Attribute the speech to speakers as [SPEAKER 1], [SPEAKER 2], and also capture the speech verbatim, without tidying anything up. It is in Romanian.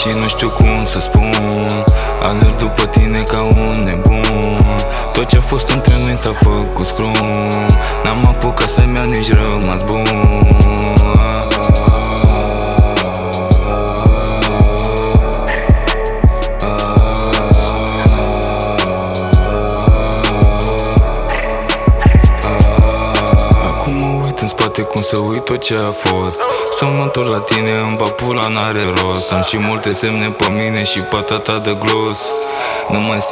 [SPEAKER 1] și nu știu cum să spun. Alerg după tine ca un nebun. Tot ce-a fost între noi s-a făcut scrum. N-am apucat să-mi iau nici rămas bun. Acum mă uit în spate cum să uit tot ce a fost. Să mă întorc la tine, în papula n-are rost. Am și multe semne pe mine și patata de glos. Nu mai